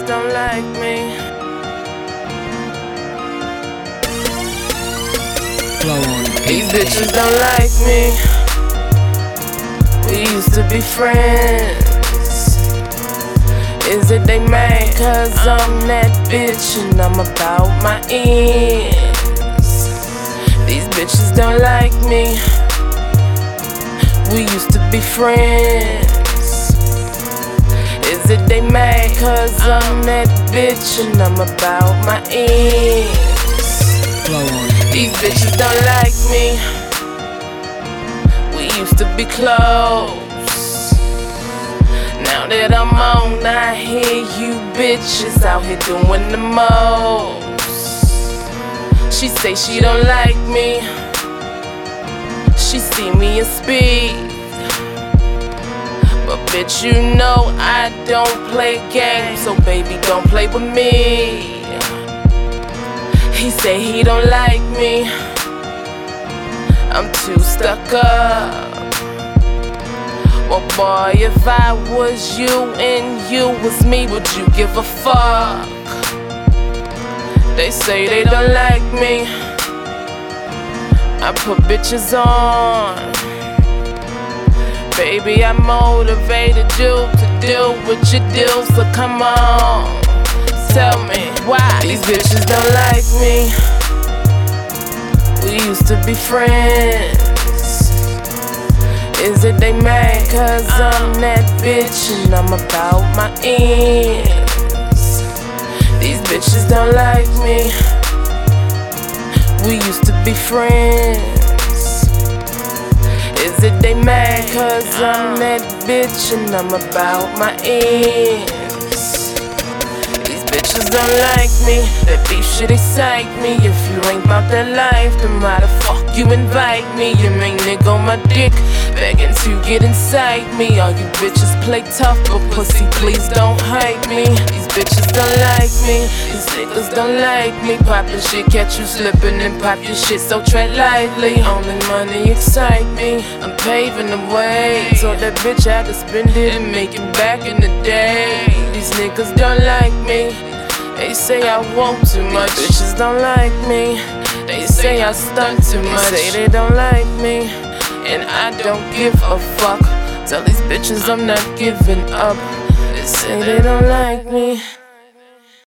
don't like me. These bitches don't like me. We used to be friends. Is it they mad cause I'm that bitch and I'm about my ends? These bitches don't like me. We used to be friends. Is it they mad cause I'm that bitch and I'm about my ends? These bitches don't like me. We used to be close. Now that I'm on, I hear you bitches out here doing the most. She say she don't like me. She see me and speak. But bitch, you know I don't play games, so baby, don't play with me. He say he don't like me. I'm too stuck up. Well, boy, if I was you and you was me, would you give a fuck? They say they don't like me. I put bitches on. Baby, I motivated you to do what you do, so come on. Tell me why these bitches don't like me. We used to be friends. Is it they mad cause I'm that bitch and I'm about my ends? These bitches don't like me. We used to be friends. Is it they mad cause I'm that bitch and I'm about my ends? Bitches don't like me, that beef shit excite me. If you ain't bout that life, then why the fuck you invite me? You main nigga on my dick, begging to get inside me. All you bitches play tough, but pussy please don't hype me. These bitches don't like me, these niggas don't like me. Poppin' shit, catch you slippin' and pop your shit, so tread lightly. Only money excite me, I'm paving the way. Told that bitch I had to spend it and make it back in the day. These niggas don't like me. They say I want too much. These bitches don't like me. They say I stunt too much. They say they don't like me, and I don't give a fuck. Tell these bitches I'm not giving up. They say they don't like me.